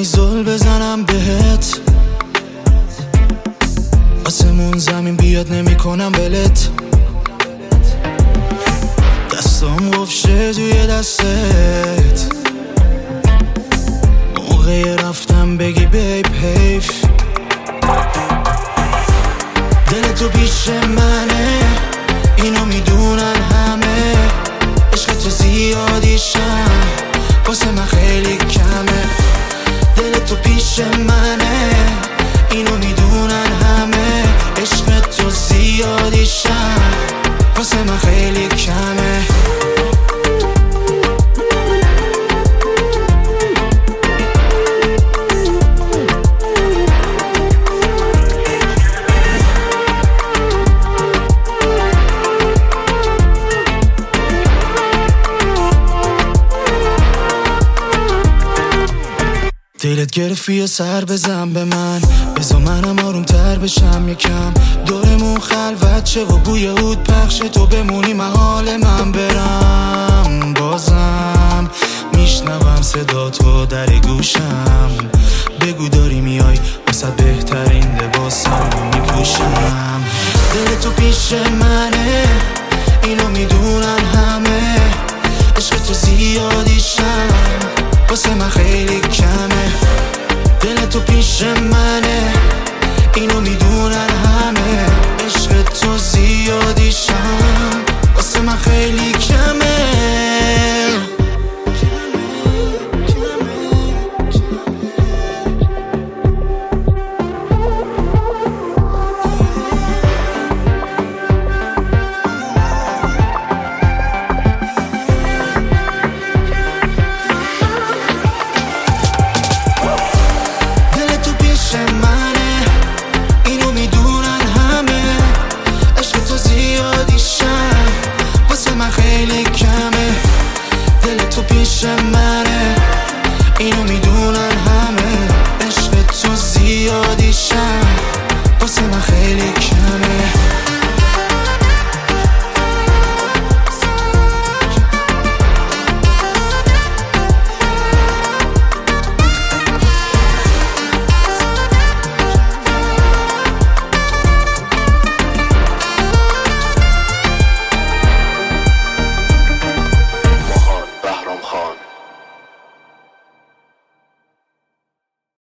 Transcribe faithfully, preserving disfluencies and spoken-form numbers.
ای زل بزنم بهت، آسمون زمین بیاد نمی کنم بلت. دستام گفشه توی دستت، موقع رفتم بگی بیب حیف. دل تو پیش منه، اینو میدونن همه، عشق تو زیادیشم واسه من خیلی کمه. دل تو پیش منه، اینو میدونن همه، عشق تو زیادیشم واسه من خیلی کمه. دلت گرفتی یه سر بزن به من، بذار منم آروم تر بشم یکم. دورمون خلوت شه و بوی عود پخشه، تو بمونی محال من برم. بازم میشنوم صدا تو در گوشم، بگو داری میای واسه بهترین لباسم میپوشم. دل تو پیش من،